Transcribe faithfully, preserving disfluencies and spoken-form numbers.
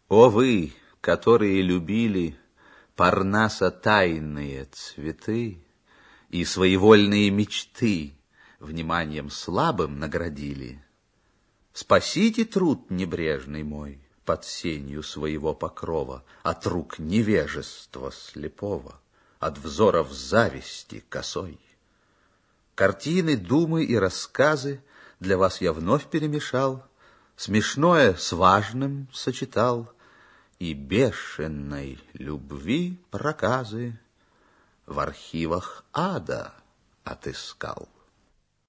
О вы, которые любили Парнаса тайные цветы и своевольные мечты вниманием слабым наградили, спасите труд небрежный мой под сенью своего покрова от рук невежества слепого, от взоров зависти косой. Картины, думы и рассказы для вас я вновь перемешал, смешное с важным сочетал, и бешеной любви проказы в архивах ада отыскал.